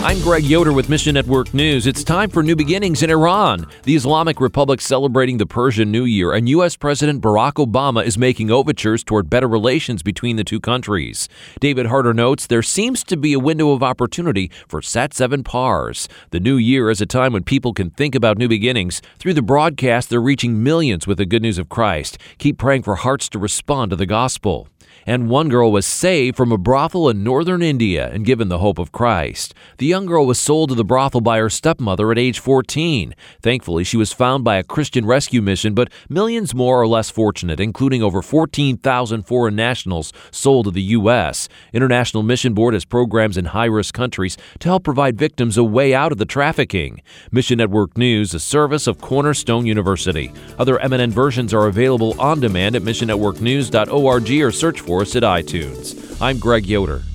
I'm Greg Yoder with Mission Network News. It's time for new beginnings in Iran. The Islamic Republic celebrating the Persian New Year, and U.S. President Barack Obama is making overtures toward better relations between the two countries. David Harder notes there seems to be a window of opportunity for Sat7 Pars. The new year is a time when people can think about new beginnings. Through the broadcast, they're reaching millions with the good news of Christ. Keep praying for hearts to respond to the gospel. And one girl was saved from a brothel in northern India and given the hope of Christ. The young girl was sold to the brothel by her stepmother at age 14. Thankfully, she was found by a Christian rescue mission, but millions more are less fortunate, including over 14,000 foreign nationals sold to the U.S. International Mission Board has programs in high-risk countries to help provide victims a way out of the trafficking. Mission Network News, a service of Cornerstone University. Other MNN versions are available on demand at missionnetworknews.org or search for us at iTunes. I'm Greg Yoder.